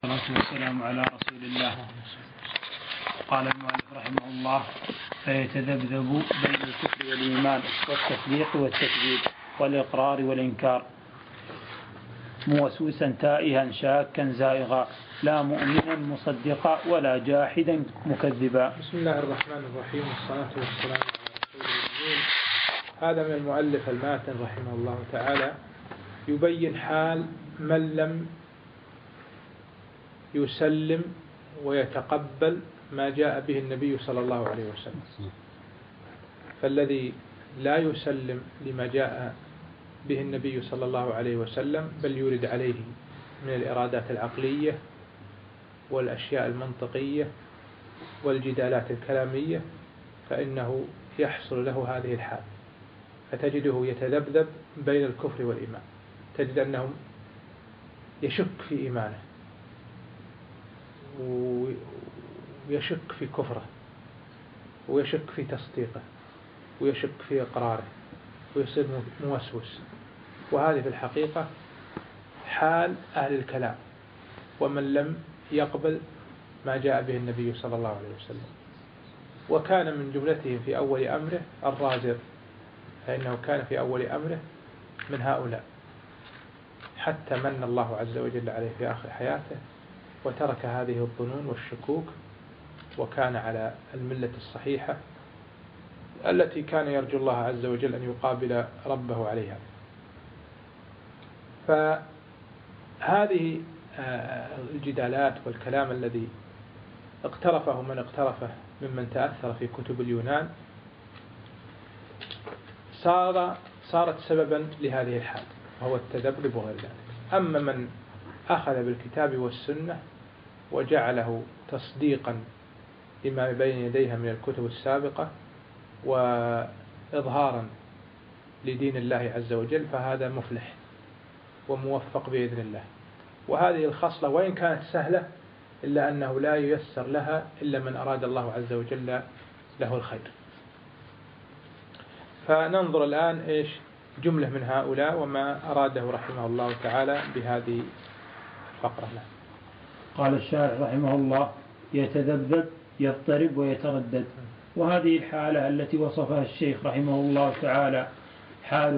والصلاة والسلام على رسول الله. قال المؤلف رحمه الله: فيتذبذب بين الكفر والإيمان والتصديق والتكذيب والإقرار والإنكار، موسوسا تائها شاكا زائغا، لا مؤمنا مصدقا ولا جاحدا مكذبا. بسم الله الرحمن الرحيم، والصلاة والسلام على رسول الله. هذا من المؤلف الماتن رحمه الله تعالى يبين حال من لم يسلم ويتقبل ما جاء به النبي صلى الله عليه وسلم. فالذي لا يسلم لما جاء به النبي صلى الله عليه وسلم بل يورد عليه من الإرادات العقلية والأشياء المنطقية والجدالات الكلامية، فإنه يحصل له هذه الحال، فتجده يتذبذب بين الكفر والإيمان. تجد أنه يشك في إيمانه ويشك في كفره ويشك في تصديقه ويشك في إقراره ويصير موسوس. وهذه في الحقيقة حال أهل الكلام ومن لم يقبل ما جاء به النبي صلى الله عليه وسلم. وكان من جملتهم في أول أمره الرازر، فإنه كان في أول أمره من هؤلاء، حتى من الله عز وجل عليه في آخر حياته وترك هذه الظنون والشكوك، وكان على الملة الصحيحة التي كان يرجو الله عز وجل أن يقابل ربه عليها. فهذه الجدالات والكلام الذي اقترفه من اقترفه ممن تأثر في كتب اليونان صارت سببا لهذه الحال، وهو التذبذب وغير ذلك. أما من أخذ بالكتاب والسنة وجعله تصديقا لما بين يديها من الكتب السابقة وإظهارا لدين الله عز وجل، فهذا مفلح وموفق بإذن الله. وهذه الخصلة وإن كانت سهلة إلا أنه لا ييسر لها إلا من أراد الله عز وجل له الخير. فننظر الآن جملة من هؤلاء وما أراده رحمه الله تعالى بهذه الفقرة. قال الشارح رحمه الله: يتذبذب يضطرب ويتردد. وهذه الحالة التي وصفها الشيخ رحمه الله تعالى حال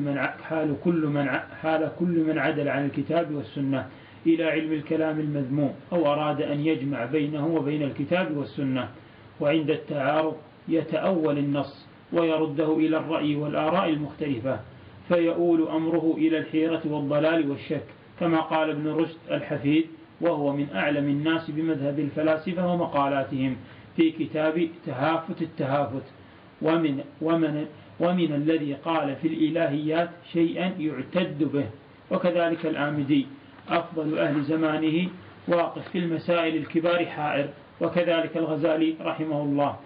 كل من عدل عن الكتاب والسنة إلى علم الكلام المذموم، أو أراد أن يجمع بينه وبين الكتاب والسنة، وعند التعارض يتأول النص ويرده إلى الرأي والآراء المختلفة، فيؤول أمره إلى الحيرة والضلال والشك، كما قال ابن رشد الحفيد، وهو من أعلم الناس بمذهب الفلاسفة ومقالاتهم، في كتاب تهافت التهافت: ومن الذي قال في الإلهيات شيئا يعتد به. وكذلك الآمدي أفضل أهل زمانه واقف في المسائل الكبار حائر. وكذلك الغزالي رحمه الله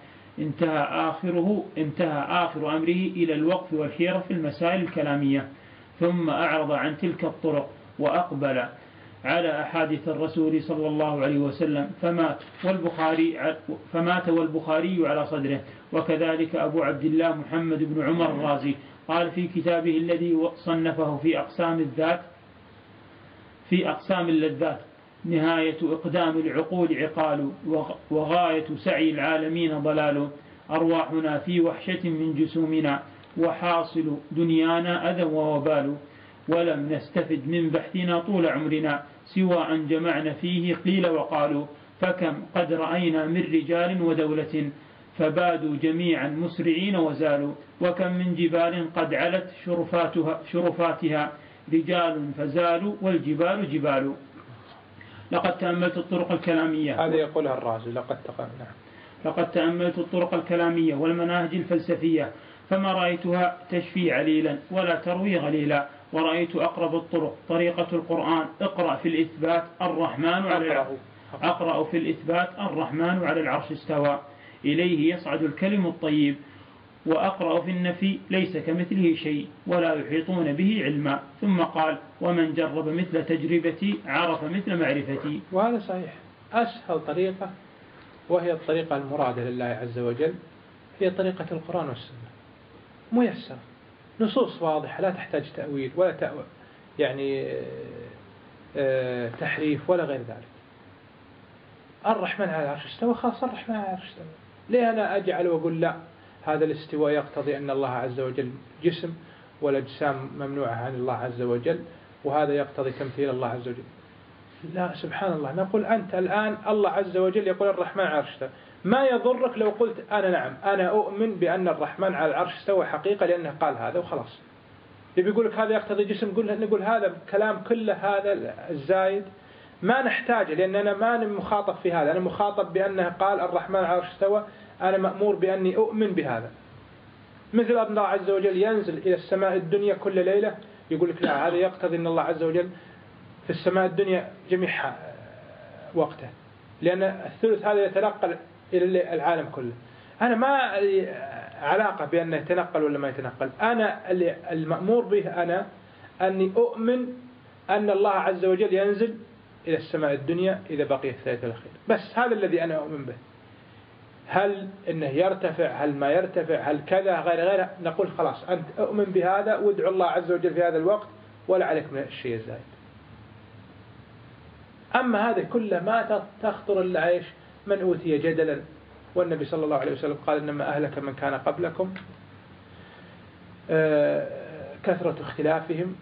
انتهى آخر أمره إلى الوقف والحيرة في المسائل الكلامية، ثم أعرض عن تلك الطرق وأقبل على أحاديث الرسول صلى الله عليه وسلم، فمات والبخاري على صدره. وكذلك أبو عبد الله محمد بن عمر الرازي قال في كتابه الذي صنفه في أقسام اللذات: نهاية إقدام العقول عقال، وغاية سعي العالمين ضلال، أرواحنا في وحشة من جسومنا، وحاصل دنيانا أذى ووبال، ولم نستفد من بحثنا طول عمرنا سوى أن جمعنا فيه قيل وقالوا، فكم قد رأينا من رجال ودولة فبادوا جميعا مسرعين وزالوا، وكم من جبال قد علت شرفاتها رجال فزالوا والجبال جبال. لقد تأملت الطرق الكلامية، هذا يقولها الرازي. لقد تأملت الطرق الكلامية والمناهج الفلسفية، فما رأيتها تشفي عليلا ولا تروي غليلا، ورأيت أقرب الطرق طريقة القرآن: أقرأ في الإثبات الرحمن على العرش استوى، إليه يصعد الكلم الطيب. وأقرأ في النفي: ليس كمثله شيء ولا يحيطون به علما. ثم قال: ومن جرب مثل تجربتي عرف مثل معرفتي. وهذا صحيح. أسهل طريقة وهي الطريقة المرادة لله عز وجل هي طريقة القرآن والسنة، ميسرة، نصوص واضحة لا تحتاج تأويل ولا تحريف ولا غير ذلك. الرحمن على العرش استوى، خلاص الرحمن على العرش استوى. ليه أنا أجعل وأقول لا هذا الاستواء يقتضي أن الله عز وجل جسم والأجسام ممنوعة عن الله عز وجل، وهذا يقتضي تمثيل الله عز وجل؟ لا، سبحان الله. نقول أنت الآن الله عز وجل يقول الرحمن على العرش استوى، ما يضرك لو قلت أنا نعم أنا أؤمن بأن الرحمن على العرش استوى حقيقة لأنه قال هذا وخلاص. يبي يقول لك هذا يقتضي جسم، نقول هذا كلام كله هذا الزايد ما نحتاجه، لأننا ما مخاطب في هذا. أنا مخاطب بأنه قال الرحمن على العرش استوى، أنا مأمور بأني أؤمن بهذا. مثل أن الله عز وجل ينزل إلى السماء الدنيا كل ليلة، يقول لك لا هذا يقتضي أن الله عز وجل في السماء الدنيا جميع وقته، لأن الثلث هذا يتنقل إلى العالم كله. أنا ما علاقة بأنه يتنقل ولا ما يتنقل، أنا المأمور به أنا أني أؤمن أن الله عز وجل ينزل إلى السماء الدنيا إذا بقي الثالث الأخير، بس هذا الذي أنا أؤمن به. هل إنه يرتفع، هل ما يرتفع، هل كذا غير نقول خلاص أنت أؤمن بهذا وادعو الله عز وجل في هذا الوقت ولا عليك من الشيء الزائد. أما هذا كله ما تخطر إلا عيش من أوتي جدلا. والنبي صلى الله عليه وسلم قال إنما أهلك من كان قبلكم كثرة اختلافهم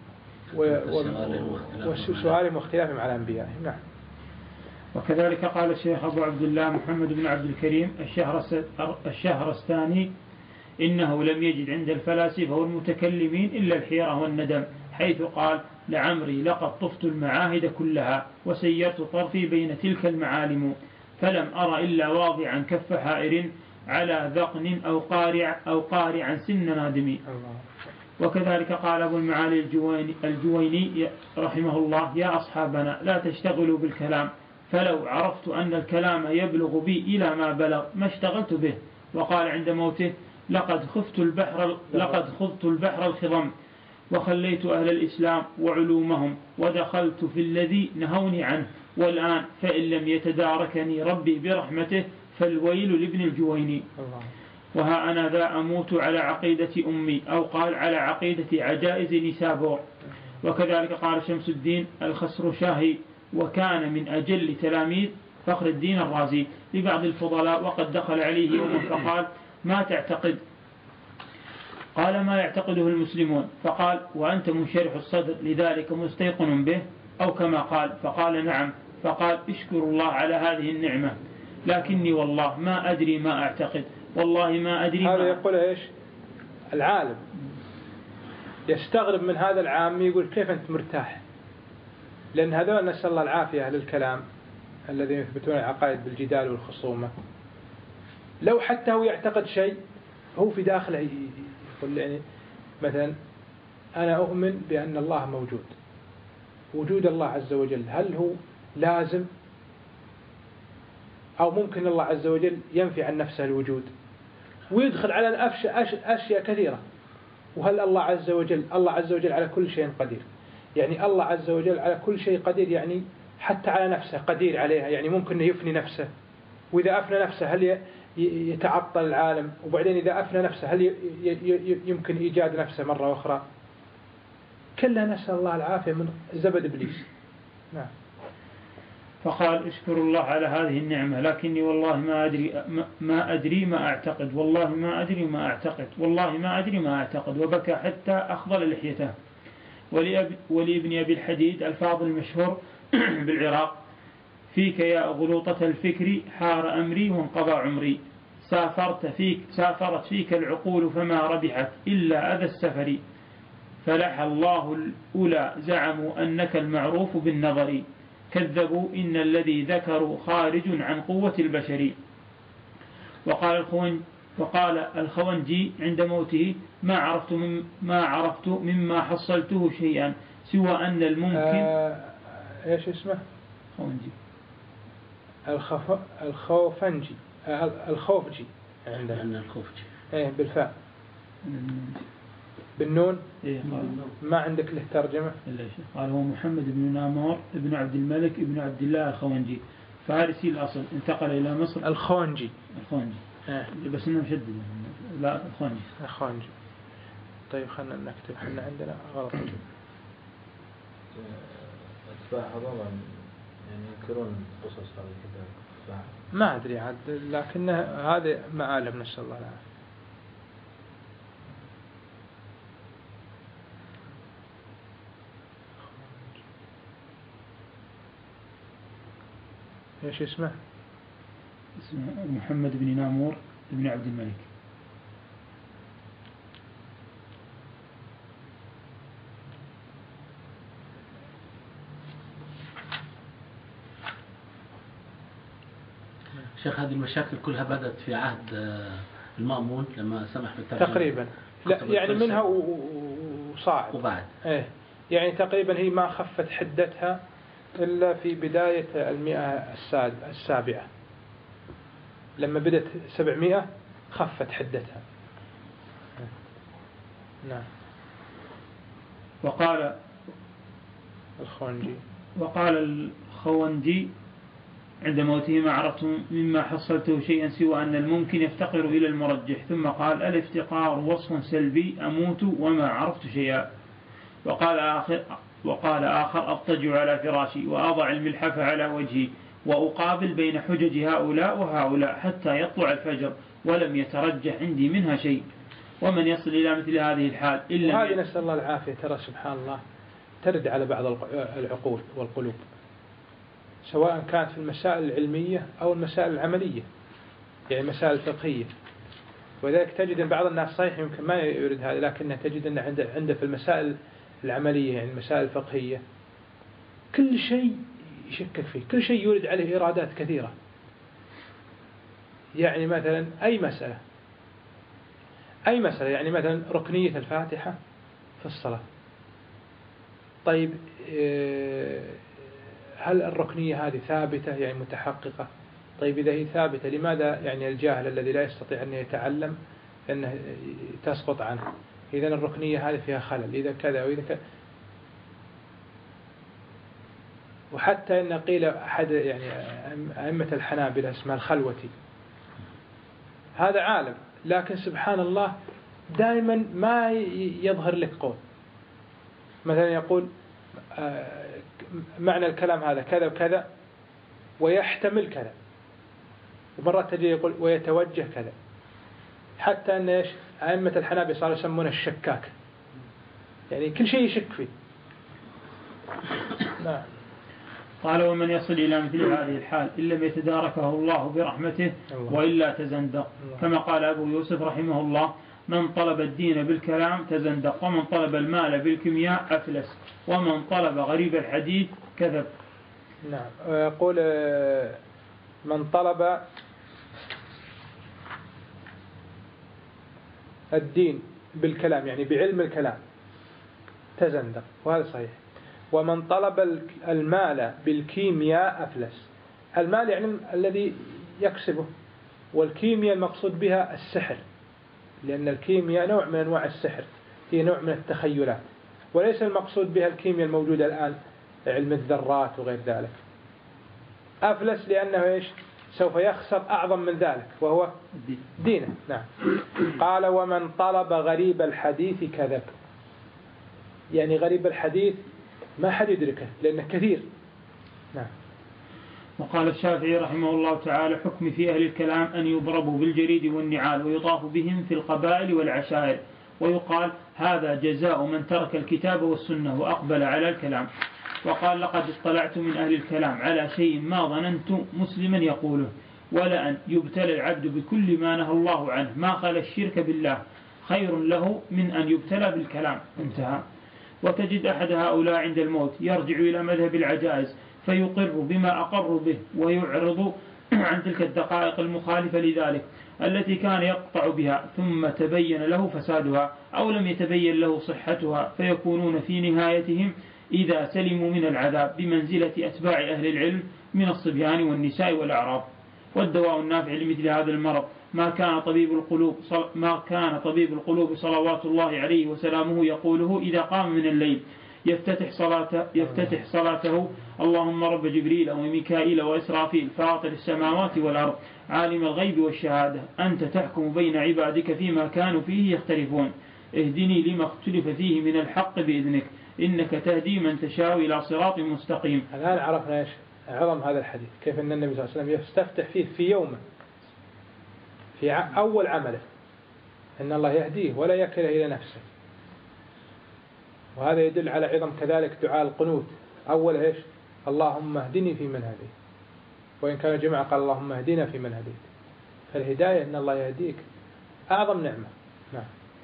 وسؤالهم واختلافهم على أنبيائهم. نعم. وكذلك قال الشيخ أبو عبد الله محمد بن عبد الكريم الشهرستاني إنه لم يجد عند الفلاسفة والمتكلمين إلا الحيرة والندم، حيث قال لعمري لقد طفت المعاهد كلها وسيرت طرفي بين تلك المعالم، فلم أرى إلا واضعا كف حائر على ذقن أو قارعا سن نادم. وكذلك قال أبو المعالي الجويني رحمه الله يا أصحابنا لا تشتغلوا بالكلام، فلو عرفت أن الكلام يبلغ بي إلى ما بلغ ما اشتغلت به. وقال عند موته لقد خضت البحر الخضم وخليت أهل الإسلام وعلومهم ودخلت في الذي نهوني عنه، والآن فإن لم يتداركني ربي برحمته فالويل لابن الجويني. وها أنا ذا أموت على عقيدة أمي، أو قال على عقيدة عجائز نسابور. وكذلك قال شمس الدين الخسرشاهي وكان من أجل تلاميذ فخر الدين الرازي لبعض الفضلاء، وقد دخل عليه يوم فقال ما تعتقد؟ قال ما يعتقده المسلمون، فقال وأنت منشرح الصدر لذلك مستيقن به، أو كما قال، فقال نعم، فقال اشكر الله على هذه النعمة، لكني والله ما أدري ما أعتقد، والله ما أدري هذا يقول إيش العالم يستغرب من هذا العام، يقول كيف أنت مرتاح؟ لأن هذول نسأل الله العافية أهل الكلام الذين يثبتون العقائد بالجدال والخصومة، لو حتى هو يعتقد شيء هو في داخله يقول يعني مثلا أنا أؤمن بأن الله موجود، وجود الله عز وجل هل هو لازم أو ممكن الله عز وجل ينفي عن نفسه الوجود، ويدخل على أشياء كثيرة. وهل الله عز وجل على كل شيء قدير؟ يعني الله عز وجل على كل شيء قدير، يعني حتى على نفسه قدير عليها، يعني ممكن يفني نفسه، وإذا أفنى نفسه هل يتعطل العالم؟ وبعدين إذا أفنى نفسه هل يمكن إيجاد نفسه مرة أخرى؟ كلها نسأل الله العافية من زبد إبليس. نعم. فقال اشكر الله على هذه النعمة، لكني والله ما أدري ما أعتقد، والله ما أدري ما أعتقد، والله ما أدري ما أعتقد، وبكى حتى أخضل لحيته. ولابن أبي الحديد الفاضل المشهور بالعراق فيك يا غلوطة الفكر حار أمري وانقضى عمري، سافرت فيك العقول فما ربحت إلا أذى السفر، فلح الله الأولى زعموا أنك المعروف بالنظر، كذبوا إن الذي ذكروا خارج عن قوة البشر. وقال الخونجي عند موته ما عرفت مما حصلته شيئا سوى أن الممكن إيش اسمه؟ خونجي الخوفنجي الخوفجي عندنا الخوفجي إيه بالفاء بالنون. إيه ما عندك له ترجمة؟ قال هو محمد بن نامور ابن عبد الملك ابن عبد الله الخونجي، فارسي الأصل، انتقل إلى مصر. الخونجي بس إنه مشدد، لا الخونجي. طيب خلنا نكتب، احنا عندنا غلط. أتباع هذول يعني ينكرون قصص هذه كذا. ما أدري عاد، لكن هذا مآلم نسأل الله العافية. ايش اسمه؟ اسمه محمد بن نامور بن عبد الملك. شيخ هذه المشاكل كلها بدأت في عهد المأمون لما سمح بالترجمة تقريبا، لا يعني منها وصاعد وبعد ايه، يعني تقريبا هي ما خفت حدتها إلا في بداية المئة السابعة، لما بدأت 700 خفت حدتها. نعم. وقال الخوندي عند موته: ما عرفت مما حصلته شيئا سوى أن الممكن يفتقر إلى المرجح. ثم قال: الافتقار وصف سلبي أموت وما عرفت شيئا. وقال آخر: أضطجع على فراشي وأضع الملحف على وجهي وأقابل بين حجج هؤلاء وهؤلاء حتى يطلع الفجر ولم يترجح عندي منها شيء. ومن يصل إلى مثل هذه الحال إلا وهذه نسأل الله العافية، ترى سبحان الله ترد على بعض العقول والقلوب، سواء كانت في المسائل العلمية أو المسائل العملية، يعني مسائل فقهية. وذلك تجد أن بعض الناس صحيح يمكن ما يريد هذا، لكن تجد أن عنده في المسائل العملية، يعني المسائل الفقهية، كل شيء يشكك فيه، كل شيء يورد عليه إرادات كثيرة. يعني مثلا أي مسألة، يعني مثلا ركنية الفاتحة في الصلاة، طيب هل الركنية هذه ثابتة يعني متحققة؟ طيب إذا هي ثابتة لماذا يعني الجاهل الذي لا يستطيع أن يتعلم أنه تسقط عنه؟ إذا الركنية هذه فيها خلل، إذا كذا وإذا كذا. وحتى أن قيل أحد يعني أئمة الحنابلة اسمه الخلوتي، هذا عالم لكن سبحان الله دائما ما يظهر لك قول، مثلا يقول معنى الكلام هذا كذا وكذا ويحتمل كذا، ومرات تجي يقول ويتوجه كذا، حتى أن إيش أئمة الحنابلة صاروا يسمونه الشكاك، يعني كل شيء يشك فيه. نعم. قال: ومن يصل إلى مثل هذه الحال إن لم يتداركه الله برحمته وإلا تزندق، كما قال أبو يوسف رحمه الله: من طلب الدين بالكلام تزندق، ومن طلب المال بالكيمياء أفلس، ومن طلب غريب الحديث كذب. نعم. يقول من طلب الدين بالكلام يعني بعلم الكلام تزندق، وهذا صحيح. ومن طلب المال بالكيمياء أفلس. المال يعني الذي يكسبه، والكيمياء المقصود بها السحر، لأن الكيمياء نوع من أنواع السحر، هي نوع من التخيلات، وليس المقصود بها الكيمياء الموجودة الآن علم الذرات وغير ذلك. أفلس لأنه إيش؟ سوف يخسر أعظم من ذلك وهو دينه. نعم. قال: ومن طلب غريب الحديث كذب، يعني غريب الحديث ما حد يدركه لأنه كثير. نعم. وقال الشافعي رحمه الله تعالى: حكم في أهل الكلام أن يضربوا بالجريد والنعال ويطاف بهم في القبائل والعشائر، ويقال: هذا جزاء من ترك الكتاب والسنة وأقبل على الكلام. وقال: لقد اطلعت من أهل الكلام على شيء ما ظننت مسلما يقوله، ولأن يبتلى العبد بكل ما نهى الله عنه ما خلا الشرك بالله خير له من أن يبتلى بالكلام. انتهى. وتجد أحد هؤلاء عند الموت يرجع إلى مذهب العجائز فيقر بما أقر به ويعرض عن تلك الدقائق المخالفة لذلك التي كان يقطع بها، ثم تبين له فسادها أو لم يتبين له صحتها، فيكونون في نهايتهم إذا سلموا من العذاب بمنزلة أتباع أهل العلم من الصبيان والنساء والأعراب. والدواء النافع لمثل هذا المرض ما كان طبيب القلوب صلوات الله عليه وسلامه يقوله إذا قام من الليل يفتتح صلاته: اللهم رب جبريل وميكائيل وإسرافيل فاطر السماوات والأرض عالم الغيب والشهادة أنت تحكم بين عبادك فيما كانوا فيه يختلفون، اهدني لما اختلف فيه من الحق بإذنك إنك تهدي من تشاء إلى صراط مستقيم. الآن عرفنا إيش عظم هذا الحديث، كيف أن النبي صلى الله عليه وسلم يستفتح فيه في يومه في أول عمله أن الله يهديه ولا يكله إلى نفسه. وهذا يدل على عظم كذلك دعاء القنوت، أول إيش؟ اللهم اهدني في من هديت، وإن كان جماعة قال اللهم اهدنا في من هديت. فالهداية أن الله يهديك أعظم نعمة. نعم.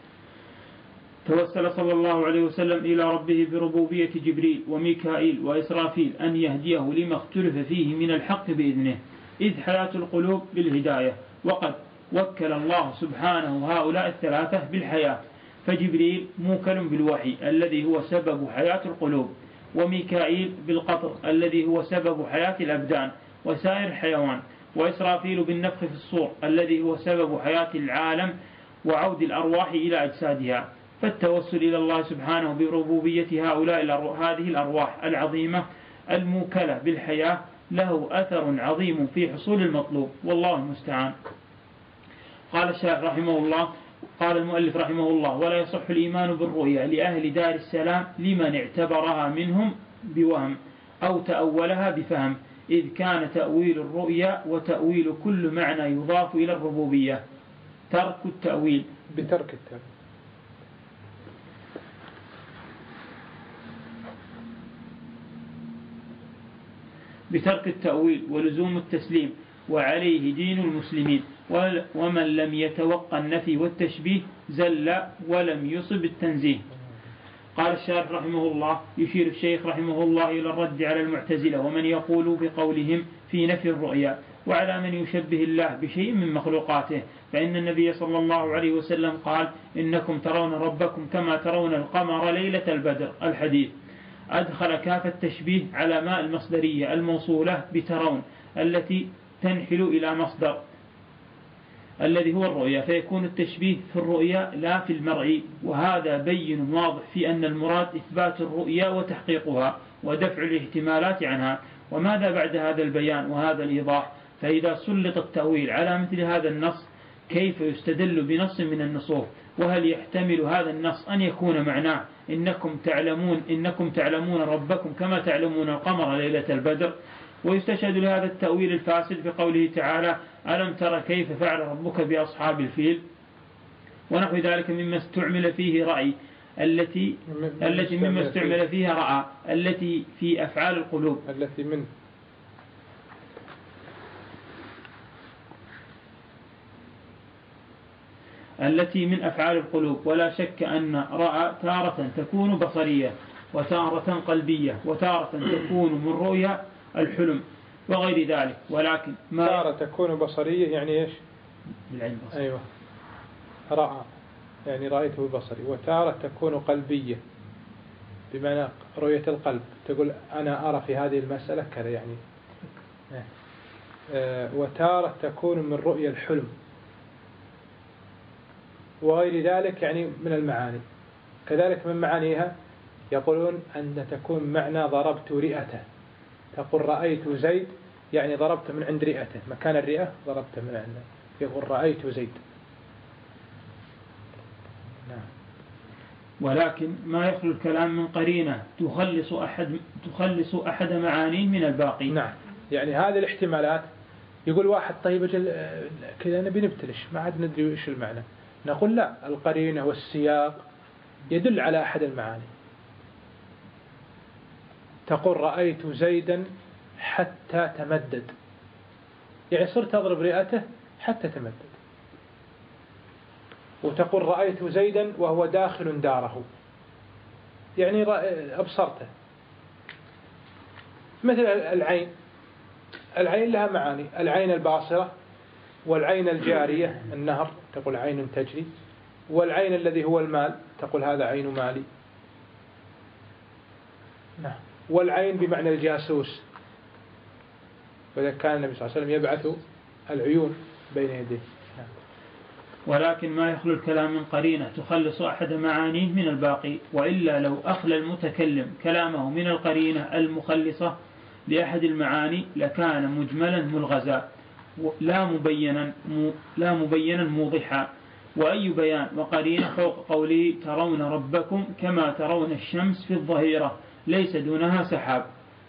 توسل صلى الله عليه وسلم إلى ربه بربوبية جبريل وميكائيل وإسرافيل أن يهديه لما اختلف فيه من الحق بإذنه، إذ حياة القلوب بالهداية، وقد وكل الله سبحانه هؤلاء الثلاثة بالحياة، فجبريل موكل بالوحي الذي هو سبب حياة القلوب، وميكائيل بالقطر الذي هو سبب حياة الأبدان وسائر الحيوان، وإسرافيل بالنفخ في الصور الذي هو سبب حياة العالم وعود الأرواح إلى أجسادها. فالتوسل إلى الله سبحانه بربوبية هذه الأرواح العظيمة الموكلة بالحياة له أثر عظيم في حصول المطلوب، والله المستعان. قال الشيخ رحمه الله، قال المؤلف رحمه الله: ولا يصح الإيمان بالرؤيا لأهل دار السلام لمن اعتبرها منهم بوهم أو تأولها بفهم، إذ كان تأويل الرؤيا وتأويل كل معنى يضاف إلى الربوبية ترك التأويل بترك التأويل. بترك التأويل ولزوم التسليم، وعليه دين المسلمين، ومن لم يتوقع النفي والتشبيه زل ولم يصب التنزيه. قال الشارح رحمه الله: يشير الشيخ رحمه الله إلى الرد على المعتزلة ومن يقول بقولهم في نفي الرؤيا، وعلى من يشبه الله بشيء من مخلوقاته، فإن النبي صلى الله عليه وسلم قال: إنكم ترون ربكم كما ترون القمر ليلة البدر، الحديث. أدخل كاف التشبيه على ماء المصدرية الموصولة بترون التي تنحل إلى مصدر الذي هو الرؤيا، فيكون التشبيه في الرؤيا لا في المرء، وهذا بين واضح في أن المراد إثبات الرؤيا وتحقيقها ودفع الاحتمالات عنها. وماذا بعد هذا البيان وهذا الإيضاح؟ فإذا سلط التأويل على مثل هذا النص كيف يستدل بنص من النصوص؟ وهل يحتمل هذا النص أن يكون معناه إنكم تعلمون ربكم كما تعلمون القمر ليلة البدر؟ ويستشهد لهذا التأويل الفاسد بقوله تعالى: ألم تر كيف فعل ربك بأصحاب الفيل؟ ونحو ذلك مما استعمل فيه رأي التي مما استعمل فيها رأى التي في أفعال القلوب التي من أفعال القلوب. ولا شك أن رأى تارة تكون بصرية وتارة قلبية وتارة تكون من رؤيا الحلم وغير ذلك، ولكن ما تارة تكون بصرية يعني إيش؟ بالعين بصري. أيوة، رأى يعني رأيته ببصري، وتارة تكون قلبية بمعنى رؤية القلب، تقول أنا أرى في هذه المسألة كذا يعني. وتارة تكون من رؤية الحلم وغير ذلك يعني من المعاني. كذلك من معانيها يقولون أن تكون معنى ضربت رئته، تقول رأيت زيد يعني ضربت من عند رئته، مكان الرئة ضربت من عنده، يقول رأيت زيد. نعم. ولكن ما يخلو الكلام من قرينة تخلص أحد معانيه من الباقي. نعم، يعني هذه الاحتمالات. يقول واحد طيب أجل كذا نبي نبتلش ما عاد ندري إيش المعنى، نقول لا، القرينة والسياق يدل على أحد المعاني. تقول رأيت زيدا حتى تمدد، يعني صرت أضرب رئته حتى تمدد. وتقول رأيت زيدا وهو داخل داره، يعني أبصرته. مثل العين لها معاني، العين الباصرة والعين الجارية النهر تقول عين تجري، والعين الذي هو المال تقول هذا عين مالي. نعم. والعين بمعنى الجاسوس، وإذا كان النبي صلى الله عليه وسلم يبعث العيون بين يديه. نعم. ولكن ما يخلو الكلام من قرينة تخلص أحد معانيه من الباقي، وإلا لو أخلى المتكلم كلامه من القرينة المخلصة لأحد المعاني لكان مجملا ملغزا لا مبينا موضحا. وأي بيان وقرينة فوق قوله ترون ربكم كما ترون الشمس في الظهيرة ليس دونها سحاب،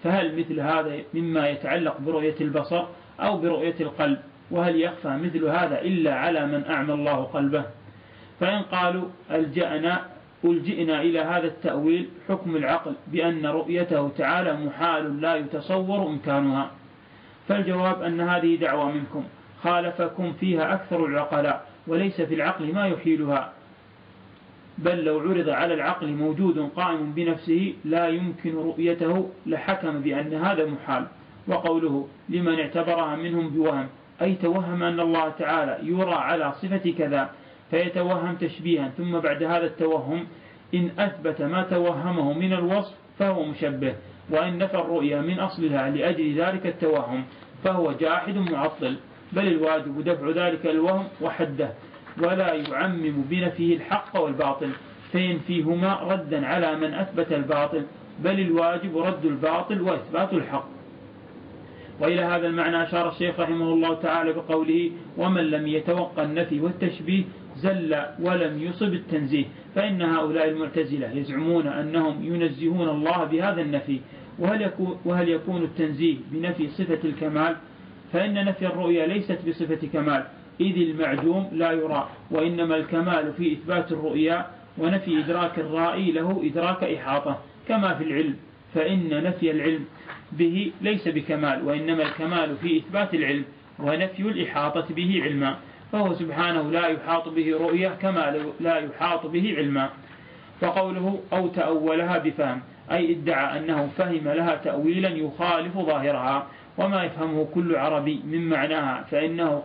فهل مثل هذا مما يتعلق برؤية البصر أو برؤية القلب؟ وهل يخفى مثل هذا إلا على من أعمى الله قلبه؟ فإن قالوا ألجئنا إلى هذا التأويل حكم العقل بأن رؤيته تعالى محال لا يتصور إمكانها، فالجواب أن هذه دعوة منكم خالفكم فيها أكثر العقلاء، وليس في العقل ما يحيلها، بل لو عرض على العقل موجود قائم بنفسه لا يمكن رؤيته لحكم بأن هذا محال. وقوله لمن اعتبرها منهم بوهم، أي توهم أن الله تعالى يرى على صفة كذا فيتوهم تشبيها، ثم بعد هذا التوهم إن أثبت ما توهمه من الوصف فهو مشبه، وإن نفى الرؤيا من أصلها لأجل ذلك التوهم فهو جاحد معطل، بل الواجب دفع ذلك الوهم وحده، ولا يعمم بنفيه الحق والباطل فينفيهما ردا على من أثبت الباطل، بل الواجب رد الباطل وإثبات الحق. وإلى هذا المعنى أشار الشيخ رحمه الله تعالى بقوله ومن لم يتوقع النفي والتشبيه زل ولم يصب التنزيه، فإن هؤلاء المعتزلة يزعمون أنهم ينزهون الله بهذا النفي، وهل يكون التنزيه بنفي صفة الكمال؟ فإن نفي الرؤيا ليست بصفة كمال، إذ المعدوم لا يرى، وإنما الكمال في إثبات الرؤيا، ونفي إدراك الرائي له إدراك إحاطة، كما في العلم، فإن نفي العلم به ليس بكمال، وإنما الكمال في إثبات العلم ونفي الإحاطة به علما، فهو سبحانه لا يحاط به رؤية كما لا يحاط به علما. وقوله أو تأولها بفهم، أي ادعى أنه فهم لها تأويلا يخالف ظاهرها وما يفهمه كل عربي من معناها، فإنه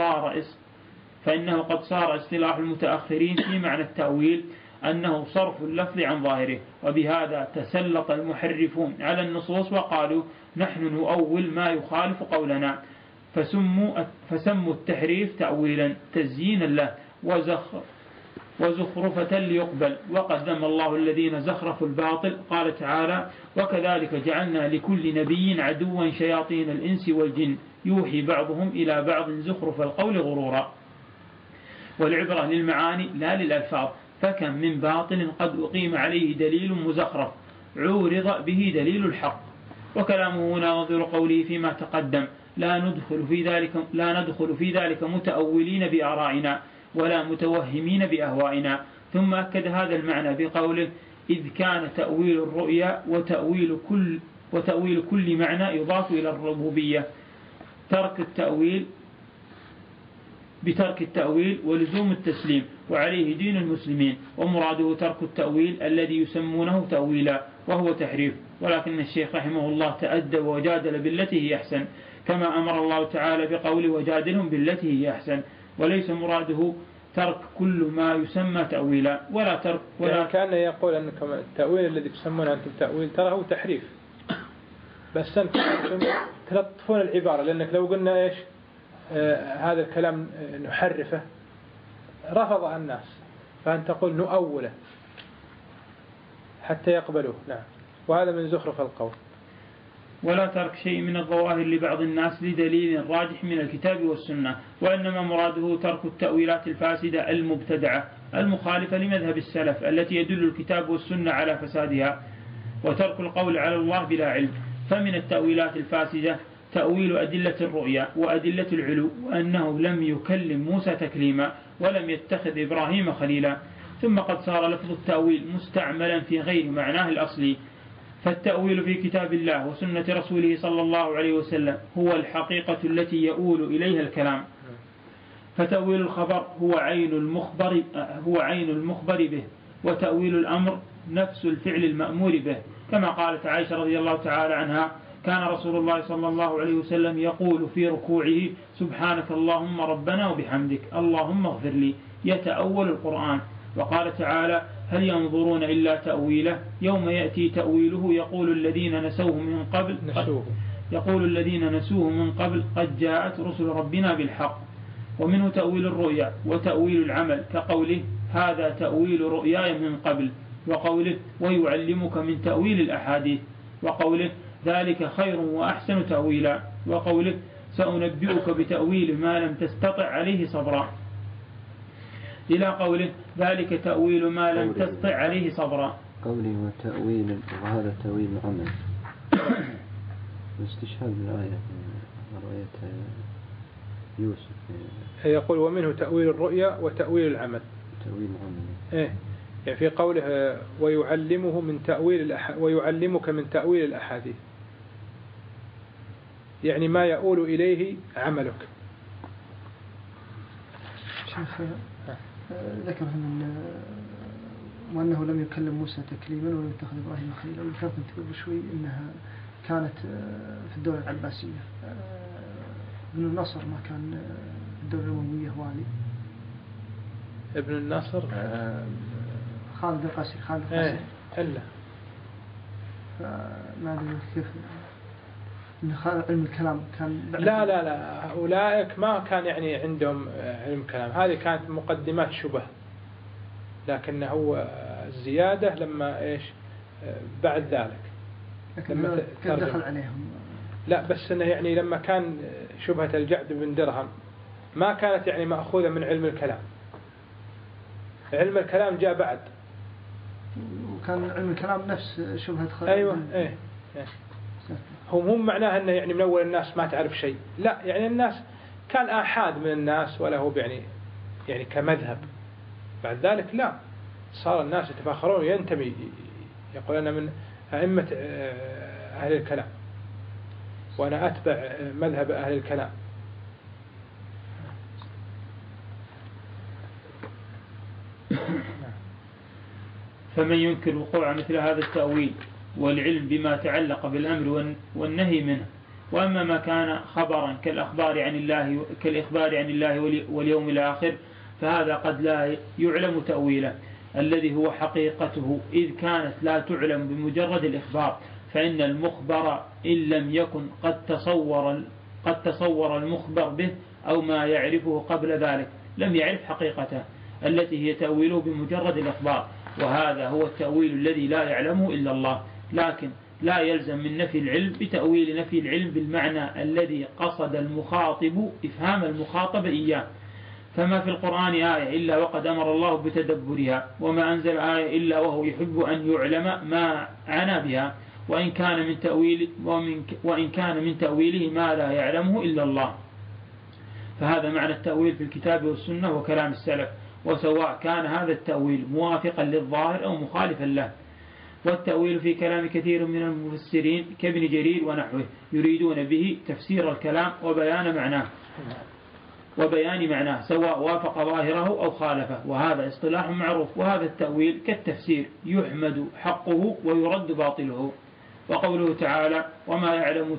قد صار اصطلاح المتأخرين في معنى التأويل أنه صرف اللفظ عن ظاهره، وبهذا تسلط المحرفون على النصوص وقالوا نحن نؤول ما يخالف قولنا، فسموا التحريف تأويلا تزيينا له وزخرفة ليقبل، وقد ذم الله الذين زخرفوا الباطل. قال تعالى وكذلك جعلنا لكل نبي عدوا شياطين الإنس والجن يوحي بعضهم إلى بعض زخرف القول غرورا. والعبرة للمعاني لا للألفاظ، فكم من باطل قد أقيم عليه دليل مزخرف عورض به دليل الحق. وكلامه هنا نظير قوله فيما تقدم لا ندخل في ذلك متأولين بآرائنا ولا متوهمين بأهوائنا. ثم أكد هذا المعنى بقوله إذ كان تأويل الرؤيا وتأويل كل معنى يضاف إلى الربوبية بترك التأويل ولزوم التسليم، وعليه دين المسلمين، ومراده ترك التأويل الذي يسمونه تأويلا وهو تحريف. ولكن الشيخ رحمه الله تأدب وجادل بالتي هي أحسن، كما أمر الله تعالى بقول وجادلهم بالتي هي أحسن، وليس مراده ترك كل ما يسمى تأويلا ولا كان يقول أنكم التأويل الذي تسمونه أنتم تأويل ترى هو تحريف، بس أنتم تلطفون العبارة، لأنك لو قلنا إيش هذا الكلام نحرفه رفض الناس، فأنت تقول نؤوله حتى يقبلوه. نعم، وهذا من زخرف القول. ولا ترك شيء من الظواهر لبعض الناس لدليل راجح من الكتاب والسنة، وإنما مراده ترك التأويلات الفاسدة المبتدعة المخالفة لمذهب السلف التي يدل الكتاب والسنة على فسادها، وترك القول على الله بلا علم. فمن التأويلات الفاسدة تأويل أدلة الرؤيا وأدلة العلو، وأنه لم يكلم موسى تكليما ولم يتخذ إبراهيم خليلا. ثم قد صار لفظ التأويل مستعملا في غير معناه الأصلي، فالتأويل في كتاب الله وسنة رسوله صلى الله عليه وسلم هو الحقيقة التي يؤول إليها الكلام، فتأويل الخبر هو عين المخبر به، وتأويل الأمر نفس الفعل المأمور به، كما قالت عائشة رضي الله تعالى عنها كان رسول الله صلى الله عليه وسلم يقول في ركوعه سبحانك اللهم ربنا وبحمدك اللهم اغفر لي، يتأول القرآن. وقال تعالى هل ينظرون إلا تأويله يوم يأتي تأويله يقول الذين نسوه من قبل قد جاءت رسل ربنا بالحق. ومنه تأويل الرؤيا وتأويل العمل، كقوله هذا تأويل رؤياي من قبل، وقوله ويعلمك من تأويل الأحاديث، وقوله ذلك خير وأحسن تأويلا، وقوله سأنبئك بتأويل ما لم تستطع عليه صبرا، إلى قوله ذلك تأويل ما لم تستطع عليه صبرا. قوله وتأويل وهذا تأويل العمل الاستشهاد بالآية رؤية يوسف يقول ومنه تأويل الرؤيا وتأويل العمل. تأويل العمل إيه يعني في قوله ويعلمه من تأويل ويعلمك من تأويل الأحاديث، يعني ما يؤول إليه عملك. شيخ ذكر وأنه لم يكلم موسى تكليما ولم يتخذ إبراهيم خليلا، وذكرت قبل شوي أنها كانت في الدولة العباسية. ابن النصر ما كان في الدولة الأموية والي؟ ابن النصر خالد القاسري. إلا ما أدري كيف إن خالد علم الكلام كان لا أولئك ما كان يعني عندهم علم كلام، هذه كانت مقدمات شبه، لكن هو الزيادة لما إيش بعد ذلك لما دخل عليهم. لا بس إنه يعني لما كان شبهة الجعد بن درهم ما كانت يعني مأخوذة من علم الكلام، علم الكلام جاء بعد، وكان علم الكلام نفس شبهة خالد. أيوة إيه. هم معناها أنه يعني من أول الناس ما تعرف شيء، لا يعني الناس كان آحاد من الناس ولا هو يعني كمذهب. بعد ذلك لا، صار الناس يتفاخرون وينتمي، يقول أنا من أئمة أهل الكلام وأنا أتبع مذهب أهل الكلام. فمن ينكر وقوع مثل هذا التأويل والعلم بما تعلق بالأمر والنهي منه، وأما ما كان خبرا كالإخبار عن الله واليوم الآخر فهذا قد لا يعلم تأويله الذي هو حقيقته، إذ كانت لا تعلم بمجرد الإخبار، فإن المخبر إن لم يكن قد تصور المخبر به أو ما يعرفه قبل ذلك لم يعرف حقيقته التي هي تأويله بمجرد الإخبار، وهذا هو التأويل الذي لا يعلمه إلا الله. لكن لا يلزم من نفي العلم بتأويل نفي العلم بالمعنى الذي قصد المخاطب إفهام المخاطب إياه، فما في القرآن آية إلا وقد أمر الله بتدبرها، وما أنزل آية إلا وهو يحب أن يعلم ما عنى بها، وإن كان من تأويله ما لا يعلمه إلا الله. فهذا معنى التأويل في الكتاب والسنة وكلام السلف، وسواء كان هذا التأويل موافقا للظاهر أو مخالفا له. والتأويل في كلام كثير من المفسرين كابن جرير ونحوه يريدون به تفسير الكلام وبيان معناه سواء وافق ظاهره أو خالفه، وهذا اصطلاح معروف. وهذا التأويل كالتفسير يحمد حقه ويرد باطله. وقوله تعالى وما يعلم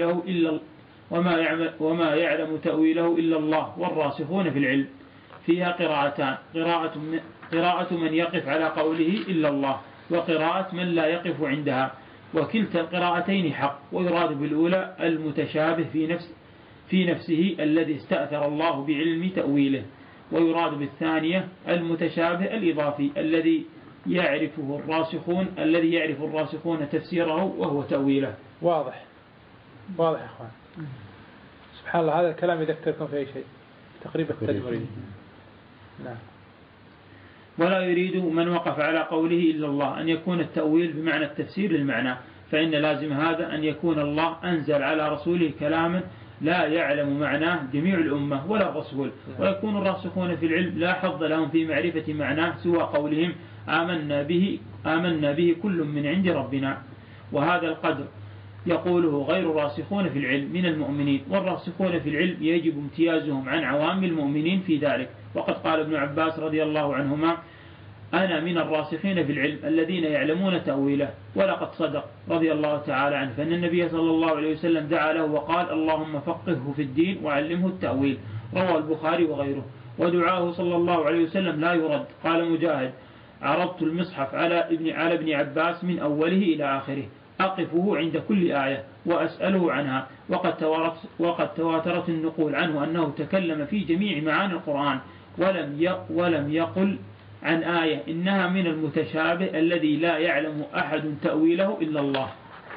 تأويله إلا الله والراسخون في العلم، فيها قراءتان: قراءة من يقف على قوله إلا الله، وقراءة من لا يقف عندها، وكلتا القراءتين حق. ويراد بالأولى المتشابه في نفسه الذي استأثر الله بعلم تأويله، ويراد بالثانية المتشابه الإضافي الذي يعرف الراسخون تفسيره وهو تأويله. واضح يا أخوان. سبحان الله، هذا الكلام يذكركم في أي شيء تقريبا التدمري. نعم. ولا يريد من وقف على قوله إلا الله أن يكون التأويل بمعنى التفسير للمعنى، فإن لازم هذا أن يكون الله أنزل على رسوله كلاما لا يعلم معناه جميع الأمة ولا الرسول، ويكون الراسخون في العلم لا حظ لهم في معرفة معناه سوى قولهم آمنا به كل من عند ربنا. وهذا القدر يقوله غير الراسخون في العلم من المؤمنين، والراسخون في العلم يجب امتيازهم عن عوام المؤمنين في ذلك. وقد قال ابن عباس رضي الله عنهما: أنا من الراسخين في العلم الذين يعلمون تأويله. ولقد صدق رضي الله تعالى عنه، فإن النبي صلى الله عليه وسلم دعا له وقال: اللهم فقهه في الدين وعلمه التأويل. روى البخاري وغيره. ودعاه صلى الله عليه وسلم لا يرد. قال مجاهد: عرضت المصحف على ابن عباس من أوله إلى آخره، أقفه عند كل آية وأسأله عنها. وقد تواترت النقول عنه أنه تكلم في جميع معاني القرآن، ولم يقل عن آية إنها من المتشابه الذي لا يعلم أحد تأويله إلا الله.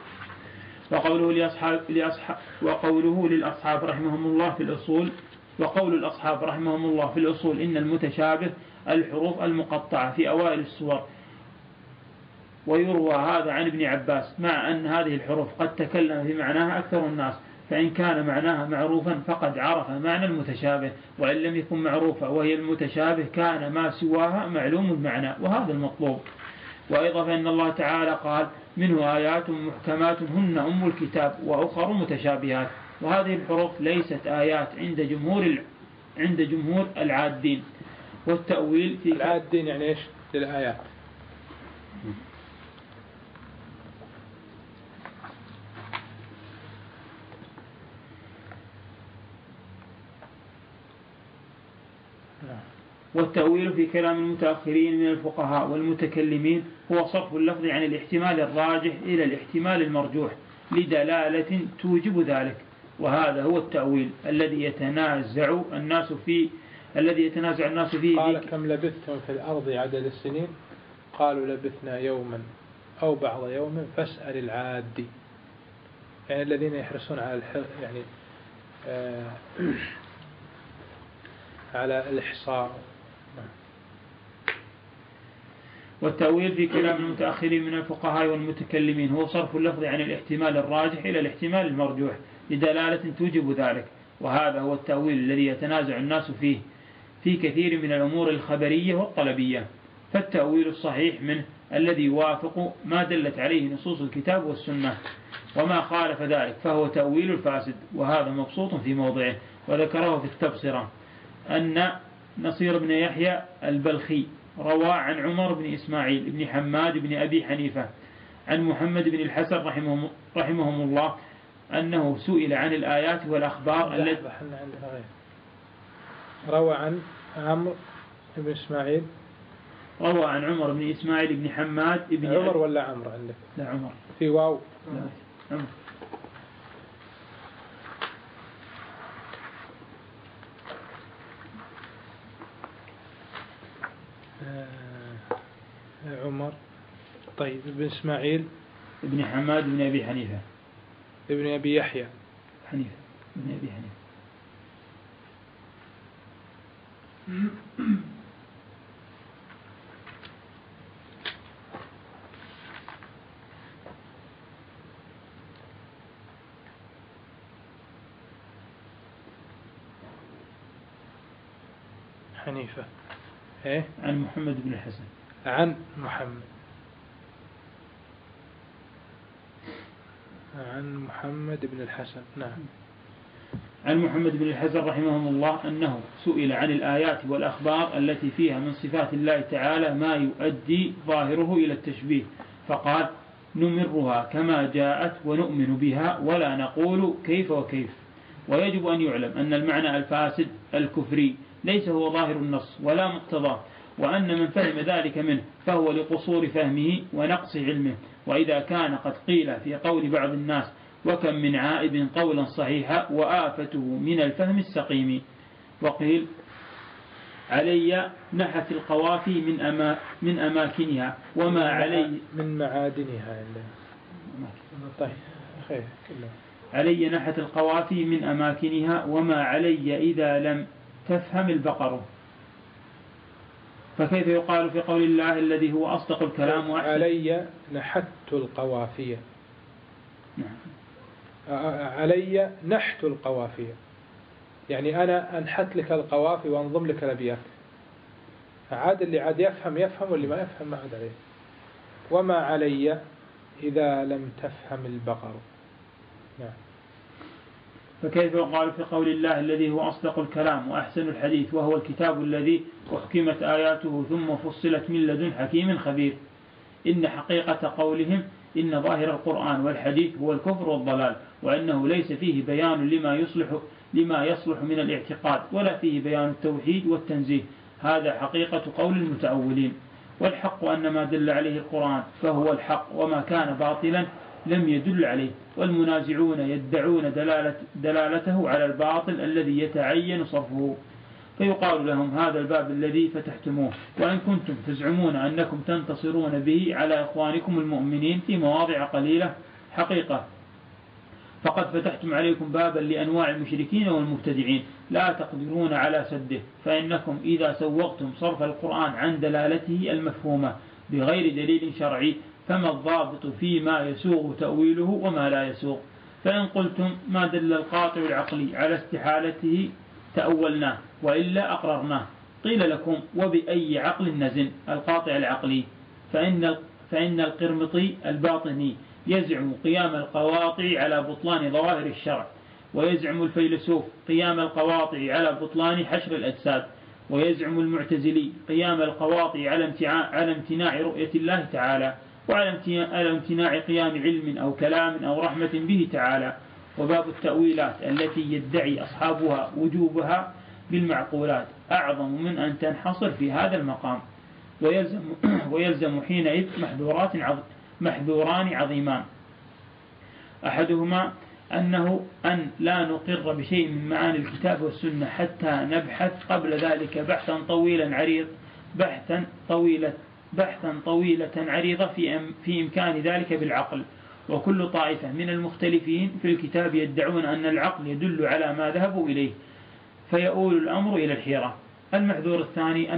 وقوله للأصحاب رحمهم الله في الأصول، وقول الأصحاب رحمهم الله في الأصول إن المتشابه الحروف المقطعة في أوائل السور ويروى هذا عن ابن عباس، مع أن هذه الحروف قد تكلم في معناها أكثر الناس، فإن كان معناها معروفا فقد عرف معنى المتشابه، وإن لم يكن معروفا وهي المتشابه كان ما سواها معلوم المعنى، وهذا المطلوب. وأيضا فإن الله تعالى قال منه آيات محكمات هن أم الكتاب وأخر متشابهات، وهذه الحروف ليست آيات عند جمهور العادين. والتأويل في العادين يعني إيش للآيات؟ والتأويل في كلام المتأخرين من الفقهاء والمتكلمين هو صرف اللفظ عن الاحتمال الراجح إلى الاحتمال المرجوح لدلالة توجب ذلك، وهذا هو التأويل الذي يتنازع الناس فيه قال كم لبثتم في الأرض عدد السنين قالوا لبثنا يوما أو بعض يوم فاسأل العادي، يعني الذين يحرصون على يعني على الإحصاء. والتأويل في كلام المتأخرين من الفقهاء والمتكلمين هو صرف اللفظ عن الاحتمال الراجح إلى الاحتمال المرجوح لدلالة توجب ذلك، وهذا هو التأويل الذي يتنازع الناس فيه في كثير من الأمور الخبرية والطلبية. فالتأويل الصحيح منه الذي يوافق ما دلت عليه نصوص الكتاب والسنة، وما خالف ذلك فهو تأويل الفاسد، وهذا مبسوط في موضعه. وذكره في التبصرة أن نصير بن يحيى البلخي روى عن عمر بن إسماعيل بن حماد بن أبي حنيفة عن محمد بن الحسن رحمهم الله أنه سئل عن الآيات والأخبار التي روى عن عمرو بن إسماعيل، روى عن عمر بن إسماعيل بن حماد بن عمر ولا عمرو عندك؟ لا عمر في واو. لا عمر. عمر. طيب ابن إسماعيل ابن حماد بن أبي حنيفة ابن أبي يحيى حنيفة ابن أبي حنيفة. حنيفة إيه؟ عن محمد بن الحسن عن محمد بن الحسن. نعم. عن محمد بن الحسن رحمهم الله أنه سئل عن الآيات والأخبار التي فيها من صفات الله تعالى ما يؤدي ظاهره إلى التشبيه، فقال نمرها كما جاءت ونؤمن بها ولا نقول كيف وكيف. ويجب أن يعلم أن المعنى الفاسد الكفري ليس هو ظاهر النص ولا مقتضاه، وأن من فهم ذلك منه فهو لقصور فهمه ونقص علمه. وإذا كان قد قيل في قول بعض الناس وكم من عائب قولا صحيحا وآفته من الفهم السقيم، وقيل علي نحت القوافي من أماكنها وما علي من معادنها. طيب خير. علي نحت القوافي من أماكنها وما علي إذا لم تفهم البقر. فكيف يقال في قول الله الذي هو أصدق الكلام وأحسن؟ علي نحت القوافية. علي نحت القوافية يعني أنا أنحت لك القوافي وأنظم لك الأبيات، عاد اللي عاد يفهم واللي ما يفهم ما عاد عليه. وما علي إذا لم تفهم البقر. نعم. فكيف يقال في قول الله الذي هو أصدق الكلام وأحسن الحديث وهو الكتاب الذي أحكمت آياته ثم فصلت من لدن حكيم خبير؟ إن حقيقة قولهم إن ظاهر القرآن والحديث هو الكفر والضلال، وأنه ليس فيه بيان لما يصلح من الاعتقاد ولا فيه بيان التوحيد والتنزيه. هذا حقيقة قول المتأولين. والحق أن ما دل عليه القرآن فهو الحق، وما كان باطلا لم يدل عليه. والمنازعون يدعون دلالته على الباطل الذي يتعين صرفه، فيقال لهم هذا الباب الذي فتحتموه، وإن كنتم تزعمون أنكم تنتصرون به على إخوانكم المؤمنين في مواضع قليلة حقيقة فقد فتحتم عليكم بابا لأنواع المشركين والمبتدعين لا تقدرون على سده. فإنكم إذا سوغتم صرف القرآن عن دلالته المفهومة بغير دليل شرعي فما الضابط فيما يسوغ تأويله وما لا يسوغ؟ فإن قلتم ما دل القاطع العقلي على استحالته تأولناه وإلا أقررناه، قيل لكم وبأي عقل نزن القاطع العقلي؟ فإن القرمطي الباطني يزعم قيام القواطع على بطلان ظواهر الشرع، ويزعم الفيلسوف قيام القواطع على بطلان حشر الأجساد، ويزعم المعتزلي قيام القواطع على امتناع رؤية الله تعالى، وعلى امتناع قيام علم أو كلام أو رحمة به تعالى. وباب التأويلات التي يدعي أصحابها وجوبها بالمعقولات أعظم من أن تنحصر في هذا المقام، ويلزم حينئذ محذوران عظيمان. أحدهما أن لا نقر بشيء من معاني الكتاب والسنة حتى نبحث قبل ذلك بحثا طويلة عريضة في إمكان ذلك بالعقل. وكل طائفة من المختلفين في الكتاب يدعون أن العقل يدل على ما ذهبوا إليه، فيؤول الأمر إلى الحيرة. المحذور الثاني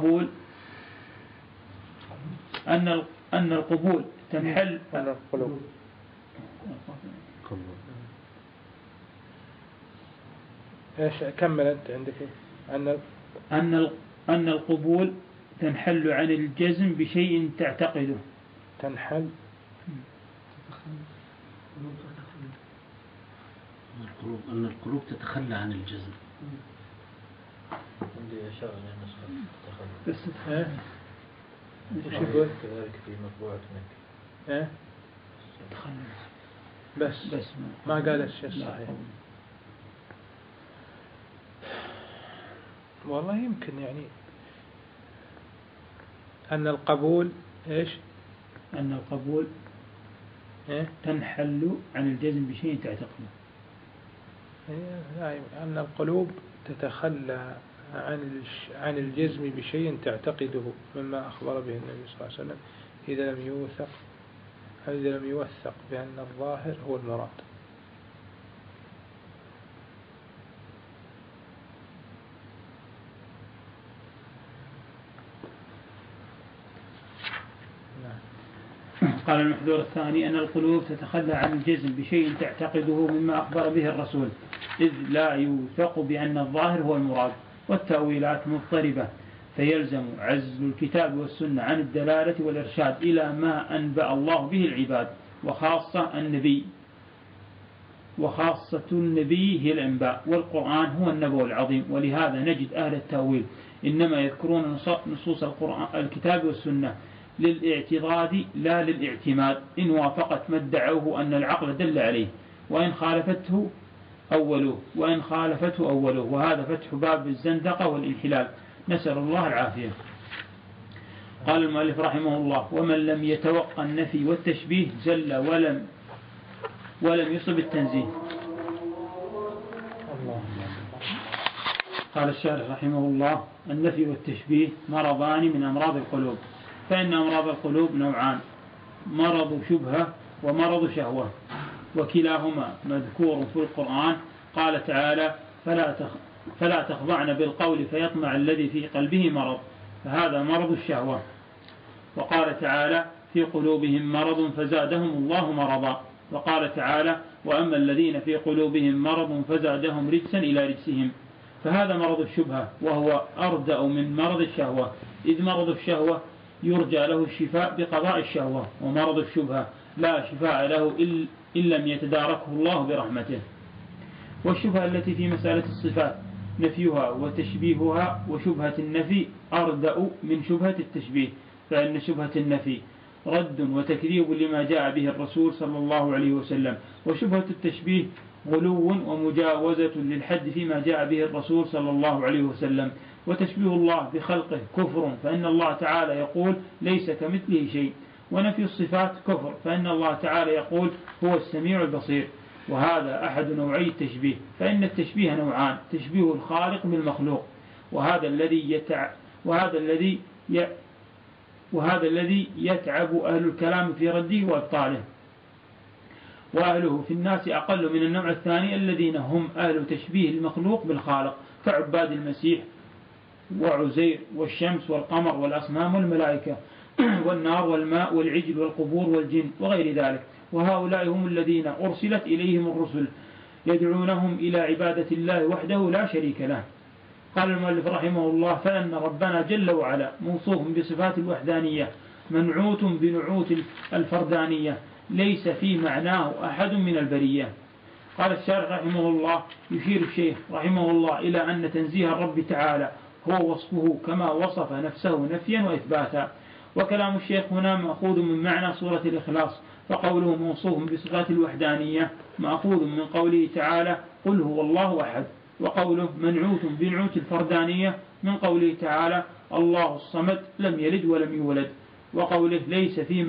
أن القبول تنحل ايش كمل انت عندك أن القبول تنحل عن الجزم بشيء تعتقده. تنحل أن القلوب تتخلى عن الجزم. عندي إشارة للنسخة تتخلى. وش يقول كذلك في مطبوعة مكة. بس ما قال الشيء الصحيح. والله يمكن يعني أن القبول إيش؟ أن القبول تنحل عن الجزم بشيء تعتقده. أن القلوب تتخلى عن الجزم بشيء تعتقده مما أخبر به النبي صلى الله عليه وسلم إذا لم يوثق بأن الظاهر هو المراد. قال المحذور الثاني أن القلوب تتخلى عن الجزم بشيء تعتقده مما أخبر به الرسول، إذ لا يوثق بأن الظاهر هو المراد، والتأويلات مضطربة، فيلزم عزل الكتاب والسنة عن الدلالة والإرشاد إلى ما أنبأ الله به العباد، وخاصة النبي هي الأنباء، والقرآن هو النبأ العظيم. ولهذا نجد أهل التأويل إنما يذكرون نصوص الكتاب والسنة للاعتضاد لا للاعتماد، إن وافقت ما ادعوه أن العقل دل عليه، وإن خالفته أوله، وهذا فتح باب الزندقة والانحلال، نسأل الله العافية. قال المؤلف رحمه الله: ومن لم يتوقع النفي والتشبيه زل ولم يصب التنزيه. قال الشارح رحمه الله: النفي والتشبيه مرضان من أمراض القلوب، فإن أمراض القلوب نوعان: مرض شبهة ومرض شهوة، وكلاهما مذكور في القرآن. قال تعالى: فلا تخضعن بالقول فيطمع الذي في قلبه مرض، فهذا مرض الشهوة. وقال تعالى: في قلوبهم مرض فزادهم الله مرضا. وقال تعالى: وأما الذين في قلوبهم مرض فزادهم رجسا إلى رجسهم، فهذا مرض الشبهة، وهو أردأ من مرض الشهوة، إذ مرض الشهوة يرجى له الشفاء بقضاء الشهوة، ومرض الشبهة لا شفاء له إن لم يتداركه الله برحمته. والشبهة التي في مسألة الصفات نفيها وتشبيهها، وشبهة النفي أردأ من شبهة التشبيه، فإن شبهة النفي رد وتكذيب لما جاء به الرسول صلى الله عليه وسلم، وشبهة التشبيه غلو ومجاوزة للحد فيما جاء به الرسول صلى الله عليه وسلم. وتشبيه الله بخلقه كفر، فإن الله تعالى يقول: ليس كمثله شيء. ونفي الصفات كفر، فإن الله تعالى يقول: هو السميع البصير. وهذا أحد نوعي التشبيه، فإن التشبيه نوعان: تشبيه الخالق بالمخلوق، وهذا الذي يتعب أهل الكلام في رده وإبطاله، وأهله في الناس أقل من النوع الثاني الذين هم أهل تشبيه المخلوق بالخالق، كعباد المسيح وعزير والشمس والقمر والأصنام والملائكة. والنار والماء والعجل والقبور والجن وغير ذلك. وهؤلاء هم الذين أرسلت إليهم الرسل يدعونهم إلى عبادة الله وحده لا شريك له. قال المؤلف رحمه الله: فأن ربنا جل وعلا موصوف بصفات الوحدانية منعوت بنعوت الفردانية ليس في معناه أحد من البرية. قال الشارح رحمه الله: يشير الشيخ رحمه الله إلى أن تنزيه الرب تعالى هو وصفه كما وصف نفسه نفيا وإثباتا. وكلام الشيخ هنا مأخوذ من معنى سورة الإخلاص، فقوله موصوف بصفات الوحدانية مأخوذ من قوله تعالى: قل هو الله أحد. وقوله منعوت بنعوت الفردانية من قوله تعالى: الله الصمد لم يلد ولم يولد. وقوله ليس في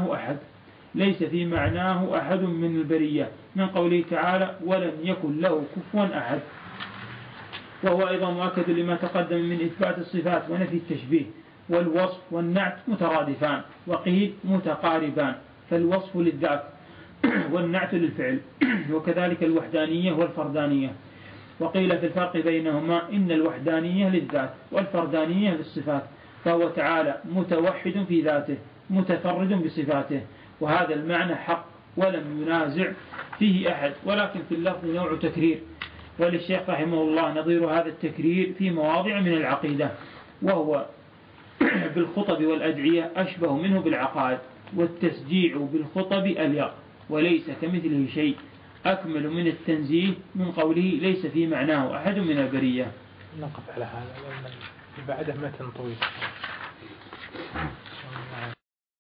معناه أحد من البرية من قوله تعالى: ولم يكن له كفوا أحد. وهو أيضا مؤكد لما تقدم من إثبات الصفات ونفي التشبيه. والوصف والنعت مترادفان، وقيل متقاربان، فالوصف للذات والنعت للفعل، وكذلك الوحدانية والفردانية. وقيل في الفرق بينهما إن الوحدانية للذات والفردانية للصفات، فهو تعالى متوحد في ذاته متفرد بصفاته، وهذا المعنى حق ولم ينازع فيه أحد، ولكن في اللفظ نوع تكرير. وللشيخ رحمه الله نظير هذا التكرير في مواضع من العقيدة، وهو بالخطب والأدعية أشبه منه بالعقائد، والتسجيع بالخطب أليق، وليس كمثله شيء أكمل من التنزيه من قوله ليس في معناه أحد من البرية. نقف على هذا لأن بعده متن طويل.